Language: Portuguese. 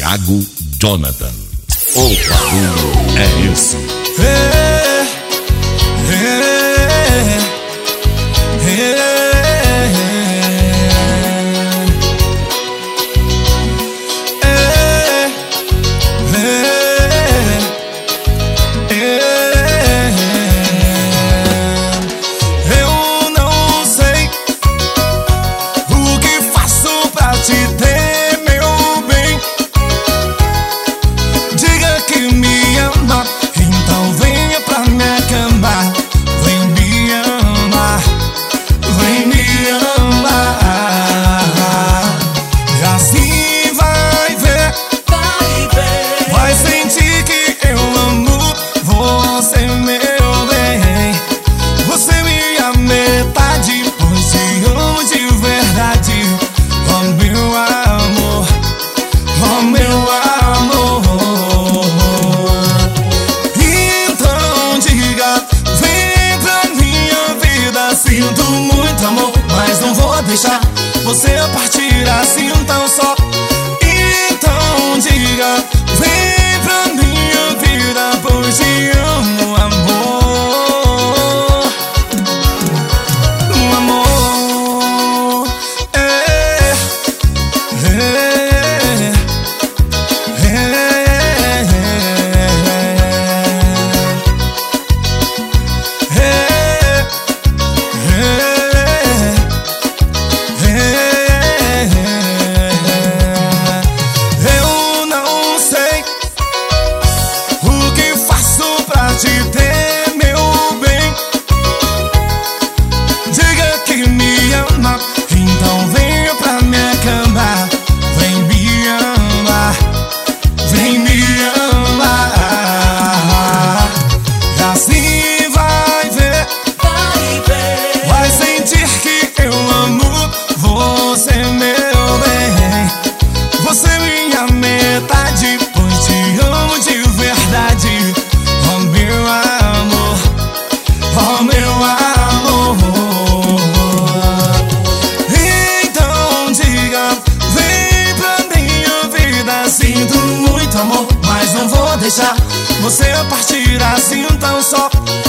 Thiago Jonathan. O barulho é esse. Eu não sei o que faço pra te ter, meu bem. Diga que me ama, então venha pra minha cama. Vem me amar, vem me amar. E assim vai ver, vai sentir que eu amo você, meu bem. Você é minha metade, pois te amo de verdade. Oh meu amor, oh meu amor. Então diga, vem pra minha vida. Sinto muito amor, mas não vou deixar você partir assim tão só. Então diga, vem pra minha vida, pois te amo, amor. Amor, eu não sei o que faço pra te ter, meu bem. Diga que me ama, então venha pra minha cama. Vem me amar, vem me amar. E assim vai ver, vai sentir que eu amo você, meu bem. Você é minha metade, pois te amo de verdade. Oh meu amor, oh meu amor. Então diga, vem pra minha vida. Sinto muito amor, mas não vou deixar você partir assim tão só.